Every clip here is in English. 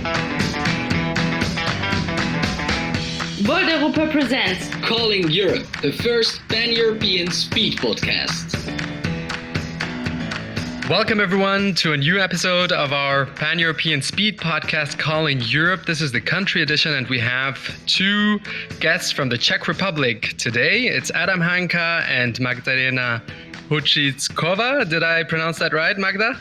Volt Europa presents Calling Europe, the first pan-European speed podcast. Welcome everyone to a new episode of our Pan-European Speed podcast Calling Europe. This is the country edition and we have two guests from the Czech Republic today. It's Adam Hanka and Magdalena Hučíčková. Did I pronounce that right, Magda?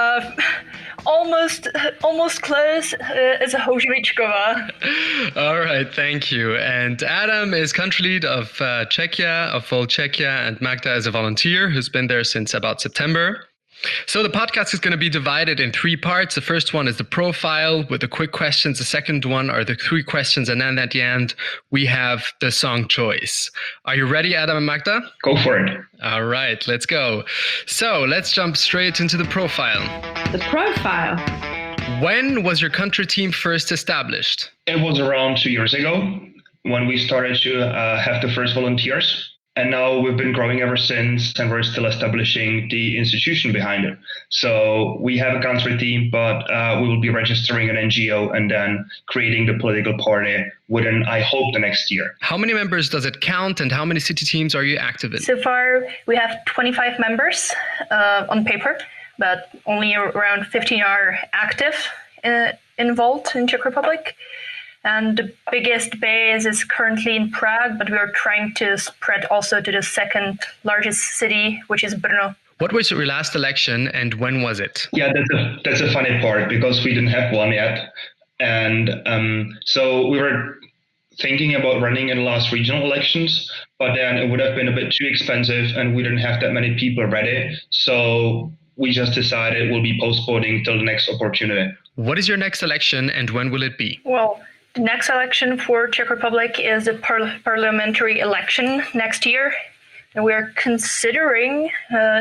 Almost close. It's a Hučíčková. All right, thank you. And Adam is country lead of Czechia, of Volt Czechia, and Magda is a volunteer who's been there since about September. So the podcast is going to be divided in three parts. The first one is the profile with the quick questions. The second one are the three questions. And then at the end, we have the song choice. Are you ready, Adam and Magda? Go for it. All right, let's go. So let's jump straight into the profile. the profile. When was your country team first established? It was around 2 years ago when we started to have the first volunteers. And now we've been growing ever since, and we're still establishing the institution behind it. So we have a country team, but we will be registering an NGO and then creating the political party within, I hope, the next year. How many members does it count and how many city teams are you active in? So far, we have 25 members on paper, but only around 15 are active in Volt in Czech Republic. And the biggest base is currently in Prague, but we are trying to spread also to the second largest city, which is Brno. What was your last election and when was it? Yeah, that's a funny part because we didn't have one yet. And so we were thinking about running in the last regional elections, but then it would have been a bit too expensive and we didn't have that many people ready. So we just decided we'll be postponing till the next opportunity. What is your next election and when will it be? Well, the next election for Czech Republic is a parliamentary election next year. And we are considering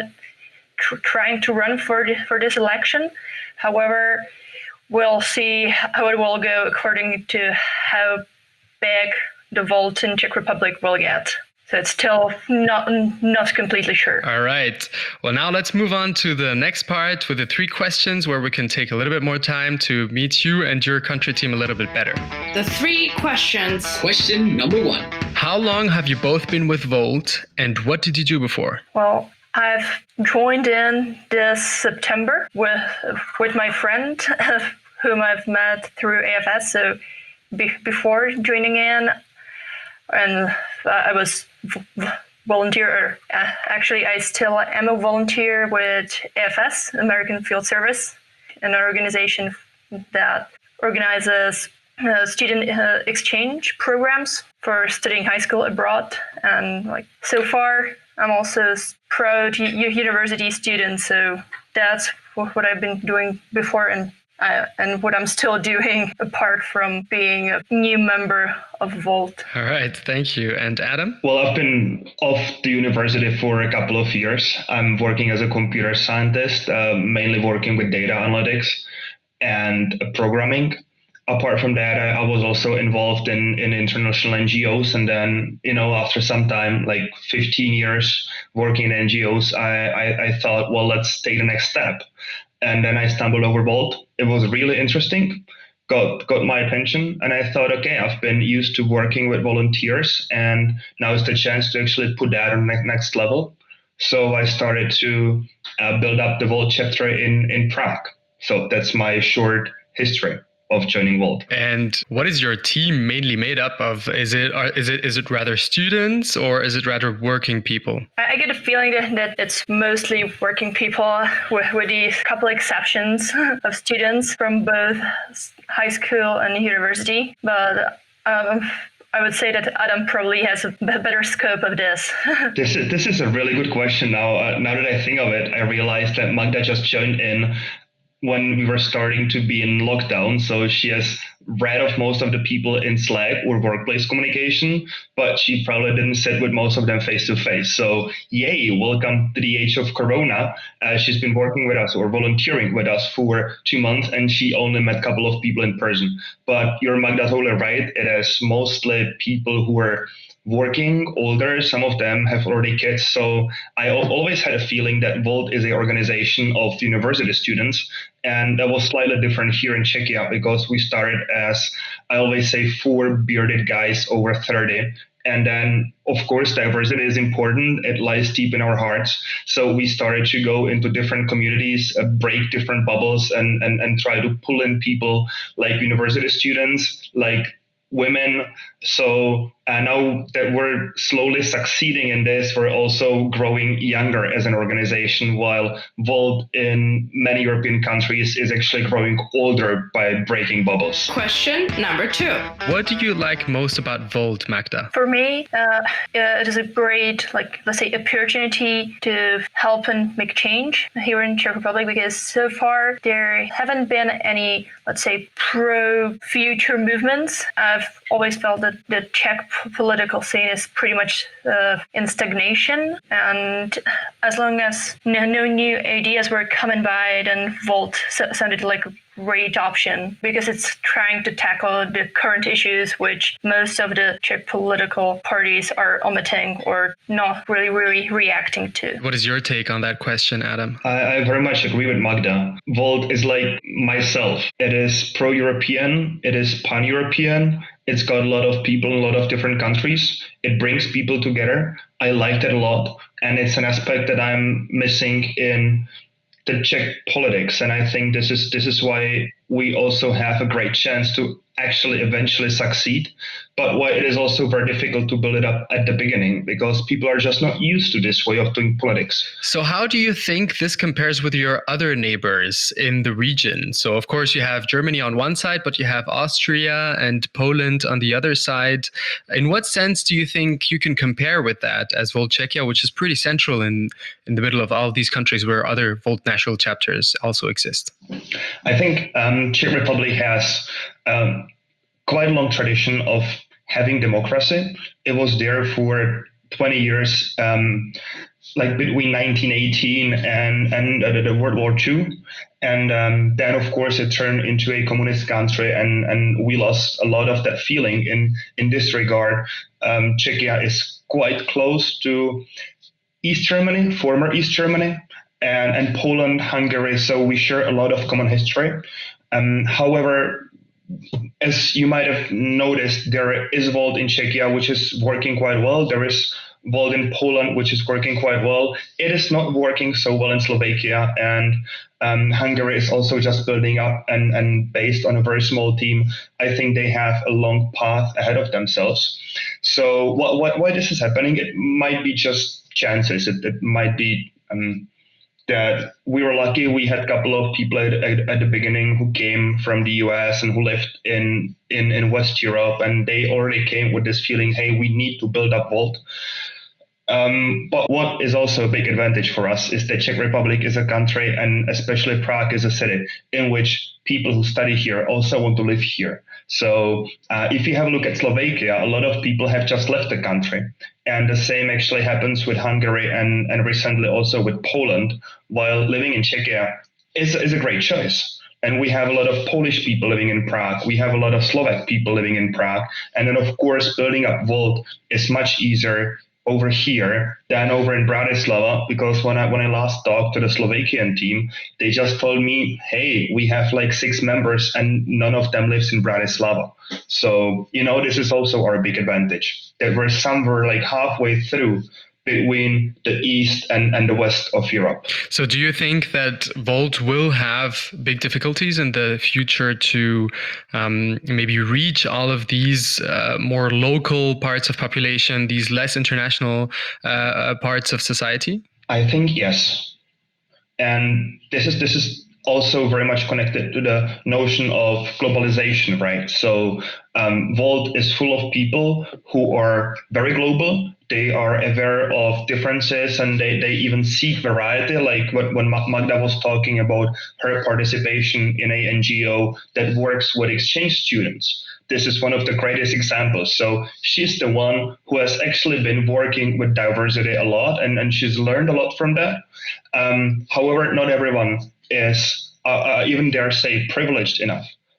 trying to run for this election. However, we'll see how it will go according to how big the Volt in Czech Republic will get. So it's still not completely sure. All right. Well, now let's move on to the next part with the three questions where we can take a little bit more time to meet you and your country team a little bit better. The three questions. Question number 1. How long have you both been with Volt and what did you do before? Well, I've joined in this September with my friend, whom I've met through AFS. So before joining in, and I was volunteer. Actually, I still am a volunteer with AFS, American Field Service, an organization that organizes student exchange programs for studying high school abroad. And so far, I'm also a proud university student. So that's what I've been doing before and what I'm still doing apart from being a new member of Volt. All right, thank you. And Adam? Well, I've been off the university for a couple of years. I'm working as a computer scientist, mainly working with data analytics and programming. Apart from that, I was also involved in international NGOs. And then, after some time, like 15 years working in NGOs, I thought, well, let's take the next step. And then I stumbled over Volt. It was really interesting, got my attention. And I thought, okay, I've been used to working with volunteers and now is the chance to actually put that on the next level. So I started to build up the Volt chapter in Prague. So that's my short history of joining Volt. And what is your team mainly made up of? Is it rather students or is it rather working people? I get a feeling that it's mostly working people with these couple exceptions of students from both high school and university. But I would say that Adam probably has a better scope of this. This is a really good question now. Now that I think of it, I realized that Magda just joined in when we were starting to be in lockdown. So she has read of most of the people in Slack or workplace communication, but she probably didn't sit with most of them face to face. So yay, welcome to the age of Corona. She's been working with us or volunteering with us for 2 months and she only met a couple of people in person. But you're Magda totally right. It is mostly people who are working, older. Some of them have already kids. So I always had a feeling that Volt is an organization of university students. And that was slightly different here in Czechia because we started as, I always say, 4 bearded guys over 30. And then, of course, diversity is important. It lies deep in our hearts. So we started to go into different communities, break different bubbles, and try to pull in people like university students, like women. So now that we're slowly succeeding in this, we're also growing younger as an organization, while Volt in many European countries is actually growing older by breaking bubbles. Question number 2. What do you like most about Volt, Magda? For me, it is a great, let's say, opportunity to help and make change here in Czech Republic, because so far there haven't been any, let's say, pro-future movements. I've always felt that the Czech political scene is pretty much in stagnation, and as long as no new ideas were coming by, then Volt sounded like a great option, because it's trying to tackle the current issues which most of the Czech political parties are omitting or not really reacting to. What is your take on that question, Adam? I very much agree with Magda. Volt is like myself. It is pro-European. It is pan-European. It's got a lot of people in a lot of different countries. It brings people together. I liked it a lot. And it's an aspect that I'm missing in the Czech politics. And I think this is why we also have a great chance to actually eventually succeed, but why it is also very difficult to build it up at the beginning, because people are just not used to this way of doing politics. So how do you think this compares with your other neighbors in the region? So of course you have Germany on one side, but you have Austria and Poland on the other side. In what sense do you think you can compare with that as Volt Czechia, which is pretty central in the middle of all these countries where other Volt national chapters also exist? I think Czech Republic has quite a long tradition of having democracy. It was there for 20 years, like between 1918 and the World War II. And then, of course, it turned into a communist country, and we lost a lot of that feeling in this regard. Czechia is quite close to East Germany, former East Germany, and Poland, Hungary. So we share a lot of common history. However, as you might have noticed, there is Volt in Czechia, which is working quite well. There is Volt in Poland, which is working quite well. It is not working so well in Slovakia, and Hungary is also just building up, and based on a very small team, I think they have a long path ahead of themselves. So why this is happening? It might be just chances. It might be that we were lucky. We had a couple of people at the beginning who came from the US and who lived in West Europe, and they already came with this feeling, hey, we need to build up Volt. But what is also a big advantage for us is that Czech Republic is a country, and especially Prague is a city, in which people who study here also want to live here. So if you have a look at Slovakia, a lot of people have just left the country. And the same actually happens with Hungary and recently also with Poland, while living in Czechia is a great choice. And we have a lot of Polish people living in Prague. We have a lot of Slovak people living in Prague. And then, of course, building up Volt is much easier over here than over in Bratislava, because when I last talked to the Slovakian team, they just told me, hey, we have like 6 members and none of them lives in Bratislava. So, this is also our big advantage, that we're somewhere like halfway through between the east and the west of Europe. So do you think that Volt will have big difficulties in the future to maybe reach all of these more local parts of population, these less international parts of society? I think yes. And this is also very much connected to the notion of globalization, right? So Volt is full of people who are very global. They are aware of differences, and they even seek variety. Like when Magda was talking about her participation in a NGO that works with exchange students. This is one of the greatest examples. So she's the one who has actually been working with diversity a lot, and she's learned a lot from that. However, not everyone is, even dare say, privileged enough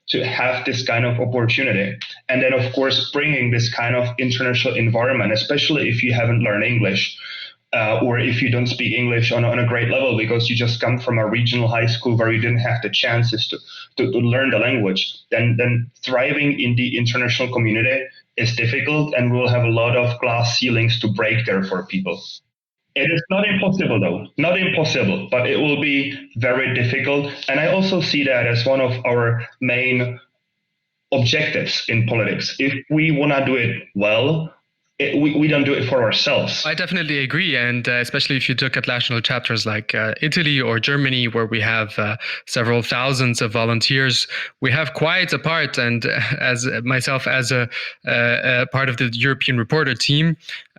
to have this kind of opportunity. And then, of course, bringing this kind of international environment, especially if you haven't learned English. Or if you don't speak English on a great level because you just come from a regional high school where you didn't have the chances to learn the language, then thriving in the international community is difficult, and we'll have a lot of glass ceilings to break there for people. It is not impossible, though. Not impossible, but it will be very difficult. And I also see that as one of our main objectives in politics. If we want to do it well, we don't do it for ourselves. I definitely agree. And especially if you look at national chapters like Italy or Germany, where we have several thousands of volunteers, we have quite a part. And as myself, as a part of the European Reporter team,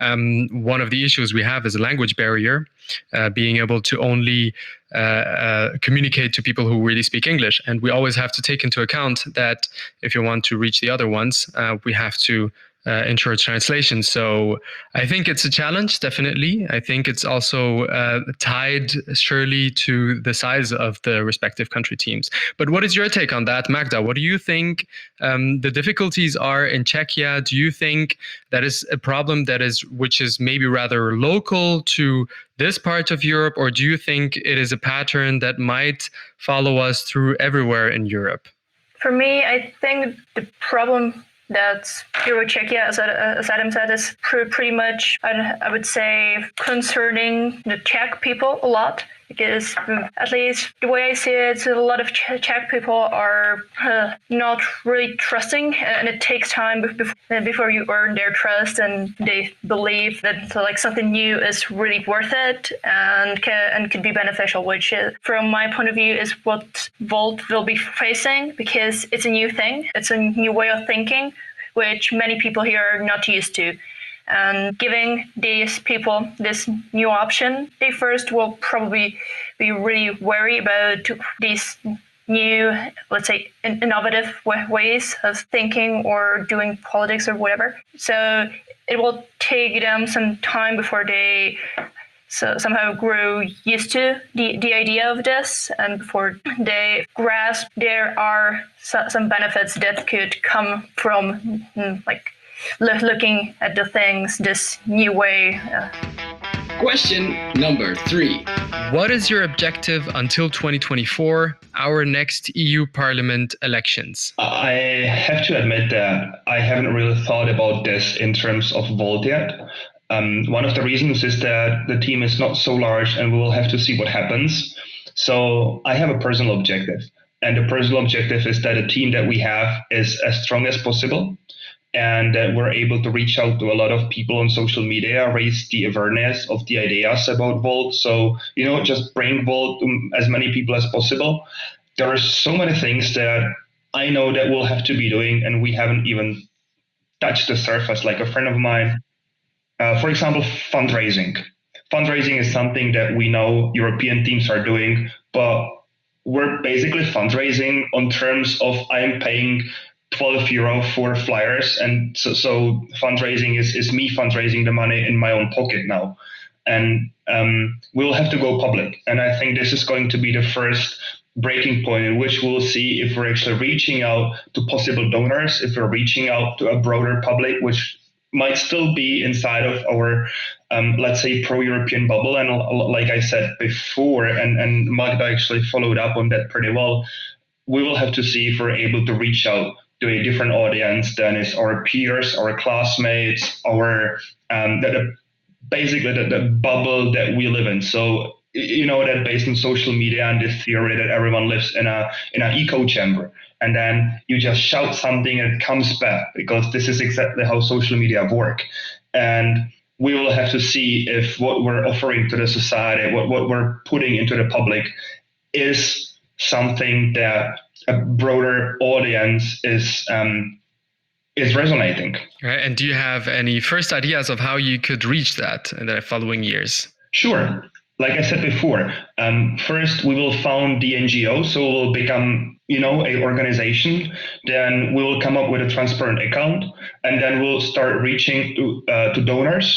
one of the issues we have is a language barrier, being able to only communicate to people who really speak English. And we always have to take into account that if you want to reach the other ones, we have to ensure translation. So I think it's a challenge, definitely. I think it's also tied surely to the size of the respective country teams. But what is your take on that, Magda? What do you think the difficulties are in Czechia? Do you think that is a problem which is maybe rather local to this part of Europe, or do you think it is a pattern that might follow us through everywhere in Europe? For me, I think the problem that's Czechia, as Adam said, is pretty much, I would say, concerning the Czech people a lot. Because at least the way I see it, a lot of Czech people are not really trusting, and it takes time before you earn their trust and they believe that something new is really worth it and could be beneficial, which from my point of view is what Volt will be facing, because it's a new thing. It's a new way of thinking, which many people here are not used to. And giving these people this new option, they first will probably be really wary about these new, let's say, innovative ways of thinking or doing politics or whatever. So it will take them some time before they somehow grow used to the idea of this, and before they grasp there are some benefits that could come from looking at the things this new way. Question number 3. What is your objective until 2024, our next EU Parliament elections? I have to admit that I haven't really thought about this in terms of Volt yet. One of the reasons is that the team is not so large and we will have to see what happens. So I have a personal objective. And the personal objective is that the team that we have is as strong as possible, and that we're able to reach out to a lot of people on social media, raise the awareness of the ideas about Volt. So, just bring Volt to as many people as possible. There are so many things that I know that we'll have to be doing, and we haven't even touched the surface. Like a friend of mine, for example, fundraising. Fundraising is something that we know European teams are doing, but we're basically fundraising on terms of I'm paying €12 for flyers, and so fundraising is me fundraising the money in my own pocket now, and we'll have to go public. And I think this is going to be the first breaking point in which we'll see if we're actually reaching out to possible donors, if we're reaching out to a broader public, which might still be inside of our let's say pro-European bubble. And like I said before, and Magda actually followed up on that pretty well, we will have to see if we're able to reach out to a different audience than is our peers, our classmates, basically the bubble that we live in. So, that based on social media and this theory that everyone lives in an echo chamber, and then you just shout something and it comes back, because this is exactly how social media work. And we will have to see if what we're offering to the society, what we're putting into the public, is something that a broader audience is resonating. Right. And do you have any first ideas of how you could reach that in the following years? Sure. Like I said before, first we will found the NGO, so we'll become, a organization. Then we will come up with a transparent account, and then we'll start reaching to donors.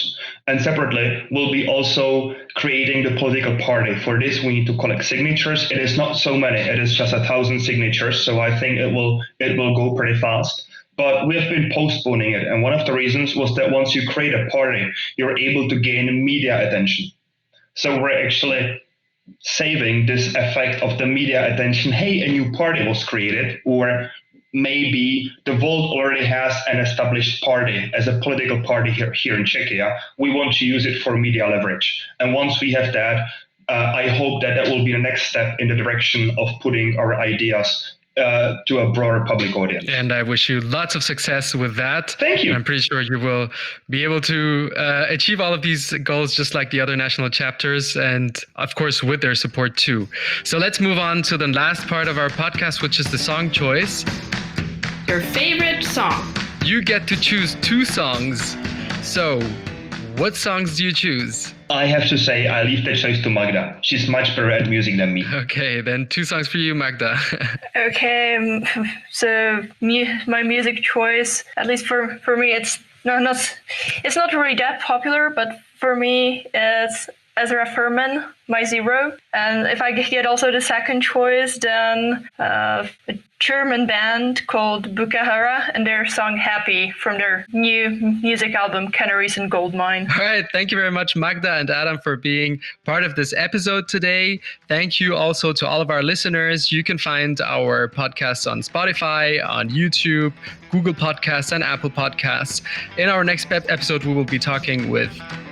And separately, we'll be also creating the political party. For this, we need to collect signatures. It is not so many. It is just 1,000 signatures. So I think it will go pretty fast. But we have been postponing it. And one of the reasons was that once you create a party, you're able to gain media attention. So we're actually saving this effect of the media attention. Hey, a new party was created, or maybe the Volt already has an established party as a political party here in Czechia. We want to use it for media leverage. And once we have that, I hope that will be the next step in the direction of putting our ideas to a broader public audience. And I wish you lots of success with that. Thank you. I'm pretty sure you will be able to achieve all of these goals just like the other national chapters, and of course with their support too. So let's move on to the last part of our podcast, which is the song choice. Your favorite song? You get to choose 2 songs. So what songs do you choose? I have to say, I leave the choice to Magda. She's much better at music than me. Okay, then 2 songs for you, Magda. Okay, so my music choice, at least for me, it's not really that popular, but for me, it's Ezra Furman, My Zero. And if I get also the second choice, then a German band called Bukahara and their song Happy from their new music album Canaries and Goldmine. All right. Thank you very much, Magda and Adam, for being part of this episode today. Thank you also to all of our listeners. You can find our podcasts on Spotify, on YouTube, Google Podcasts, and Apple Podcasts. In our next episode, we will be talking with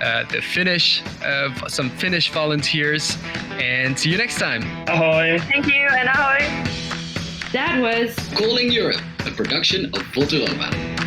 some Finnish volunteers. And see you next time. Ahoy! Thank you, and ahoy! That was Calling Europe, a production of Volterova.